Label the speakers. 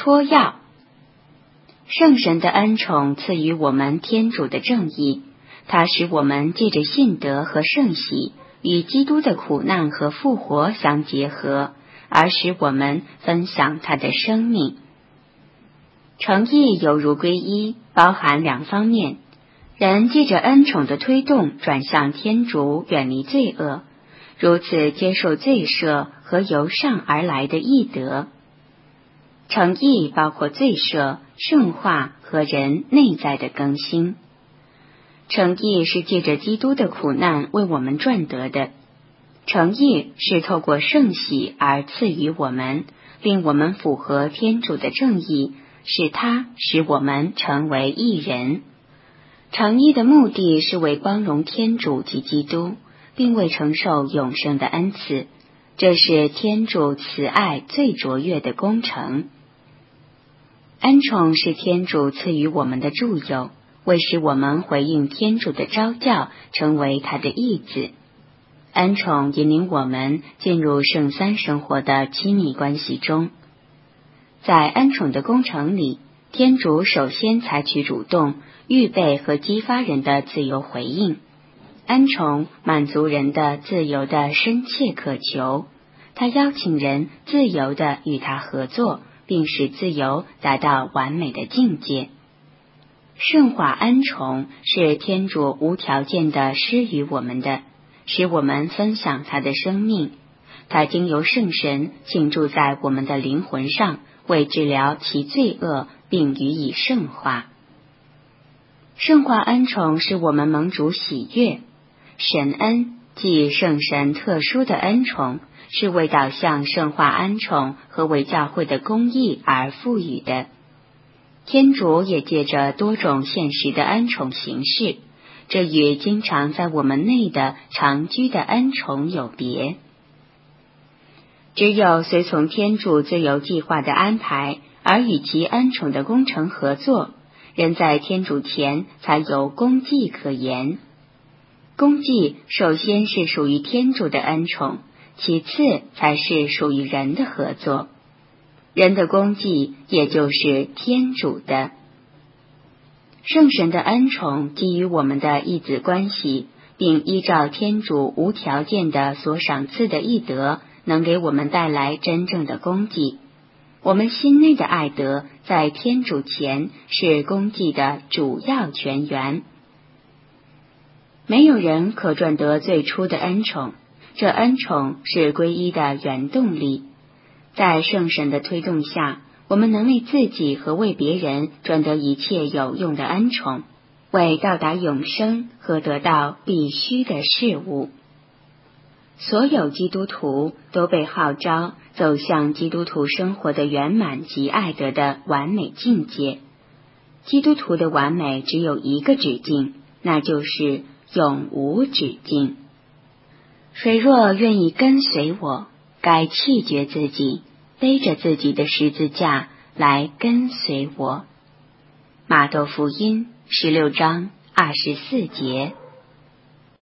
Speaker 1: 托药。圣神的恩宠赐予我们天主的正义，它使我们借着信德和圣喜与基督的苦难和复活相结合，而使我们分享他的生命。诚意犹如皈依，包含两方面，人借着恩宠的推动转向天主，远离罪恶，如此接受罪赦和由上而来的义德。诚意包括罪赦、圣化和人内在的更新。诚意是借着基督的苦难为我们赚得的，诚意是透过圣喜而赐予我们，令我们符合天主的正义，是他使我们成为义人。诚意的目的是为光荣天主及基督，并为承受永生的恩赐，这是天主慈爱最卓越的工程。恩宠是天主赐予我们的助佑，为使我们回应天主的召叫，成为他的义子。恩宠引领我们进入圣三生活的亲密关系中。在恩宠的工程里，天主首先采取主动，预备和激发人的自由回应。恩宠满足人的自由的深切渴求，他邀请人自由地与他合作，并使自由达到完美的境界。圣化恩宠是天主无条件地施予我们的，使我们分享他的生命。他经由圣神倾注在我们的灵魂上，为治疗其罪恶并予以圣化。圣化恩宠使我们蒙主喜悦。神恩即圣神特殊的恩宠，是为导向圣化恩宠和为教会的公义而赋予的。天主也借着多种现实的恩宠形式，这与经常在我们内的常居的恩宠有别。只有随从天主自由计划的安排，而与其恩宠的工程合作，人在天主前才有功绩可言。功绩首先是属于天主的恩宠，其次才是属于人的合作。人的功绩也就是天主的。圣神的恩宠基于我们的义子关系，并依照天主无条件的所赏赐的义德，能给我们带来真正的功绩。我们心内的爱德在天主前是功绩的主要泉源。没有人可赚得最初的恩宠，这恩宠是皈依的原动力。在圣神的推动下，我们能为自己和为别人赚得一切有用的恩宠，为到达永生和得到必须的事物。所有基督徒都被号召走向基督徒生活的圆满及爱德的完美境界。基督徒的完美只有一个止境，那就是永无止境。谁若愿意跟随我，该弃绝自己，背着自己的十字架来跟随我。马窦福音16章24节。